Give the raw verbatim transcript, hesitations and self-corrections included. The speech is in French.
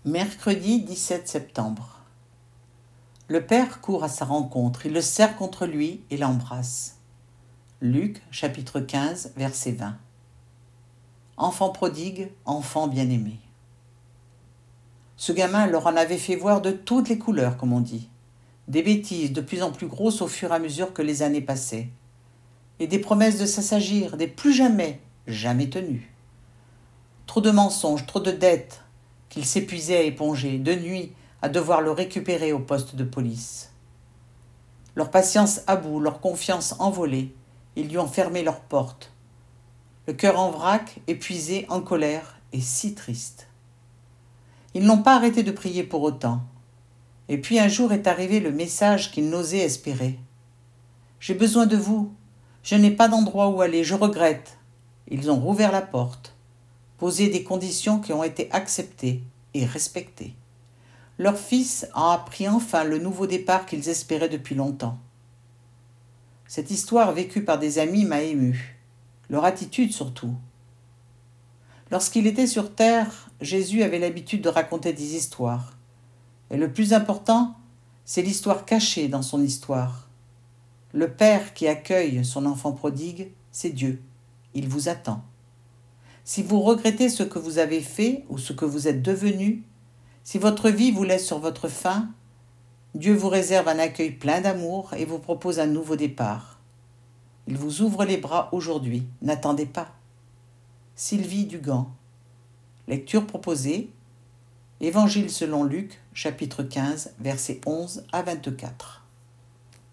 Mercredi dix-sept septembre. Le père court à sa rencontre, il le serre contre lui et l'embrasse. Luc, chapitre quinze, verset vingt. Enfant prodigue, enfant bien-aimé. Ce gamin leur en avait fait voir de toutes les couleurs, comme on dit. Des bêtises de plus en plus grosses au fur et à mesure que les années passaient. Et des promesses de s'assagir, des plus jamais, jamais tenues. Trop de mensonges, trop de dettes, qu'il s'épuisait à éponger, de nuit à devoir le récupérer au poste de police. Leur patience à bout, leur confiance envolée, ils lui ont fermé leurs portes. Le cœur en vrac, épuisé, en colère et si triste. Ils n'ont pas arrêté de prier pour autant. Et puis un jour est arrivé le message qu'ils n'osaient espérer. « J'ai besoin de vous. Je n'ai pas d'endroit où aller, je regrette. » Ils ont rouvert la porte, posé des conditions qui ont été acceptées et respectées. Leur fils a appris enfin le nouveau départ qu'ils espéraient depuis longtemps. Cette histoire vécue par des amis m'a ému, leur attitude surtout. Lorsqu'il était sur terre, Jésus avait l'habitude de raconter des histoires. Et le plus important, c'est l'histoire cachée dans son histoire. Le Père qui accueille son enfant prodigue, c'est Dieu. Il vous attend. Si vous regrettez ce que vous avez fait ou ce que vous êtes devenu, si votre vie vous laisse sur votre faim, Dieu vous réserve un accueil plein d'amour et vous propose un nouveau départ. Il vous ouvre les bras aujourd'hui, n'attendez pas. Sylvie Dugan. Lecture proposée. Évangile selon Luc, chapitre quinze, versets onze à vingt-quatre.